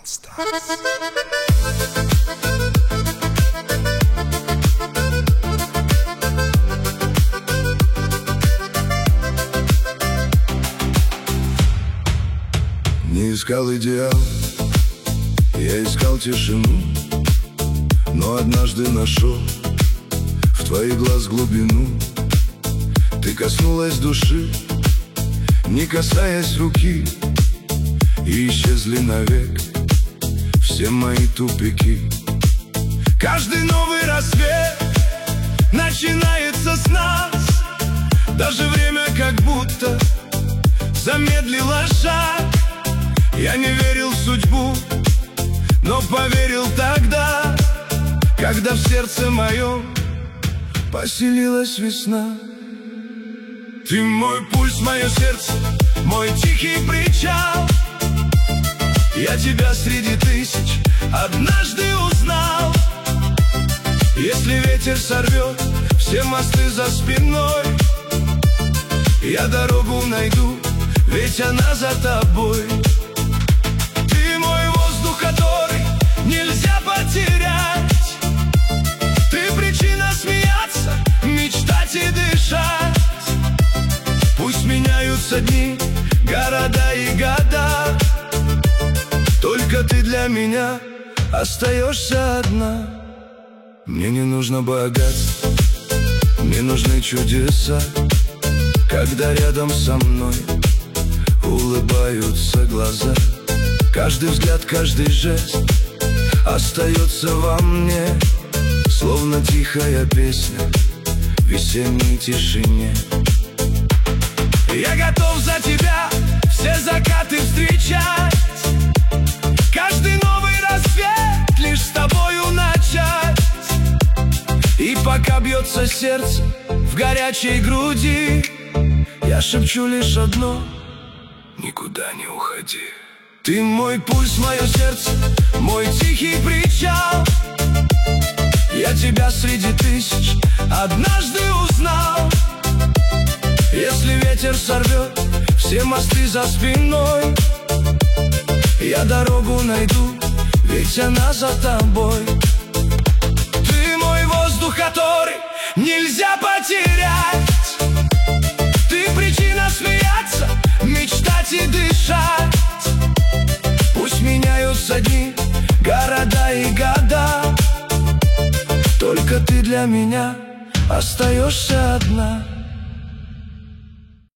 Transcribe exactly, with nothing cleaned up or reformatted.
All Stars. Не искал идеал, я искал тишину, но однажды нашел в твоих глаз глубину. Ты коснулась души, не касаясь руки, и исчезли навек все мои тупики. Каждый новый рассвет начинается с нас, даже время как будто замедлило шаг. Я не верил в судьбу, но поверил тогда, когда в сердце моем поселилась весна. Ты мой пульс, мое сердце, мой тихий причал. Я тебя среди тысяч однажды узнал. Если ветер сорвет все мосты за спиной, я дорогу найду, ведь она за тобой. Ты мой воздух, который нельзя потерять. Ты причина смеяться, мечтать и дышать. Пусть меняются дни, города и года, только ты для меня остаешься одна. Мне не нужно богатство, мне нужны чудеса, когда рядом со мной улыбаются глаза. Каждый взгляд, каждый жест остается во мне, словно тихая песня в весенней тишине. Я готов за тебя все закаты встречать, каждый новый рассвет лишь с тобою начать. И пока бьется сердце в горячей груди, я шепчу лишь одно: никуда не уходи. Ты мой пульс, мое сердце, мой тихий причал. Я тебя среди тысяч однажды узнал. Если ветер сорвет все мосты за спиной, я дорогу найду, ведь она за тобой. Ты мой воздух, который нельзя потерять. Ты причина смеяться, мечтать и дышать. Пусть меняются дни, города и года, только ты для меня остаешься одна.